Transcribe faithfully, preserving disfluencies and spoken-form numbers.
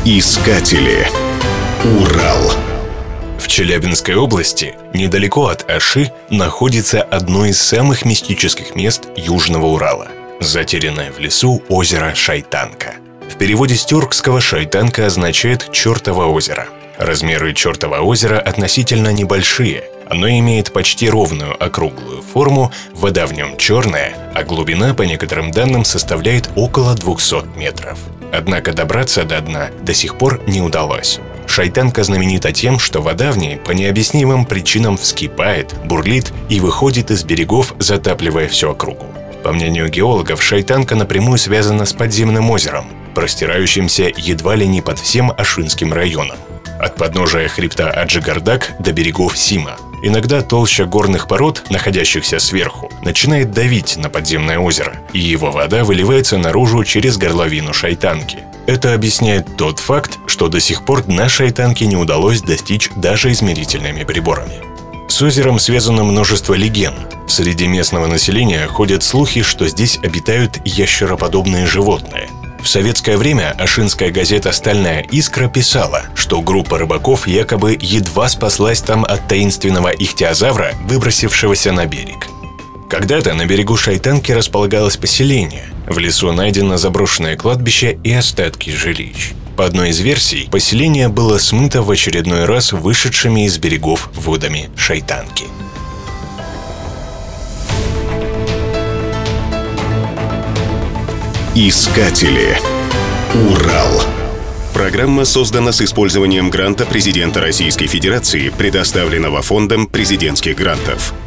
Искатели. Урал. В Челябинской области, недалеко от Аши, находится одно из самых мистических мест Южного Урала – затерянное в лесу озеро Шайтанка. В переводе с тюркского «Шайтанка» означает «чертово озеро». Размеры чертова озера относительно небольшие. Оно имеет почти ровную округлую форму, вода в нем черная, а глубина, по некоторым данным, составляет около двухсот метров. Однако добраться до дна до сих пор не удалось. Шайтанка знаменита тем, что вода в ней по необъяснимым причинам вскипает, бурлит и выходит из берегов, затапливая всю округу. По мнению геологов, Шайтанка напрямую связана с подземным озером, простирающимся едва ли не под всем Ашинским районом. От подножия хребта Аджигардак до берегов Сима. Иногда толща горных пород, находящихся сверху, начинает давить на подземное озеро, и его вода выливается наружу через горловину Шайтанки. Это объясняет тот факт, что до сих пор дна Шайтанки не удалось достичь даже измерительными приборами. С озером связано множество легенд. Среди местного населения ходят слухи, что здесь обитают ящероподобные животные. В советское время ашинская газета «Стальная искра» писала, что группа рыбаков якобы едва спаслась там от таинственного ихтиозавра, выбросившегося на берег. Когда-то на берегу Шайтанки располагалось поселение. В лесу найдено заброшенное кладбище и остатки жилищ. По одной из версий, поселение было смыто в очередной раз вышедшими из берегов водами Шайтанки. Искатели. Урал. Программа создана с использованием гранта президента Российской Федерации, предоставленного Фондом президентских грантов.